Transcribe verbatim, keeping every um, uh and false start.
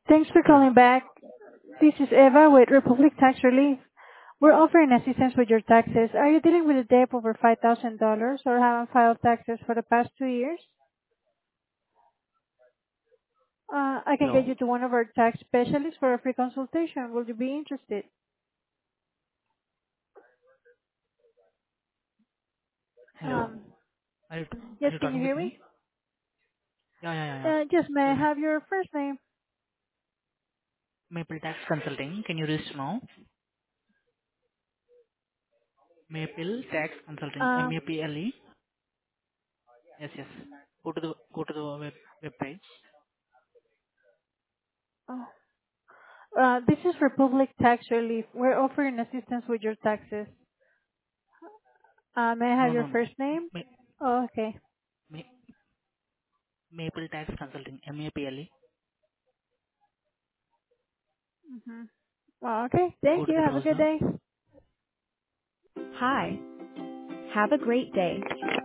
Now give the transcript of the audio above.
Thanks for Hello. calling back. This is Eva with Republic Tax Relief. We're offering assistance with your taxes. Are you dealing with a debt over five thousand dollars or haven't filed taxes for the past two years? Uh, I can get Hello. you to one of our tax specialists for a free consultation. Will you be interested? Hello. Um, Are you are yes, you can you talking with hear me? me? Yeah, yeah, yeah, yeah. Uh, just may I Tell me. have your first name? Maple Tax Consulting. Can you reach now? Maple Tax Consulting. M Um, A P L E. Yes, yes. Go to the go to the web web page. oh, uh, this is Republic Tax Relief. We're offering assistance with your taxes. Uh, may I have No, your no, no. first name? Ma- Oh, okay. Ma- Maple Tax Consulting. M A P L E. Mm-hmm. Well, okay. Go Thank to you. the Have a good browser. day. Hi. Have a great day.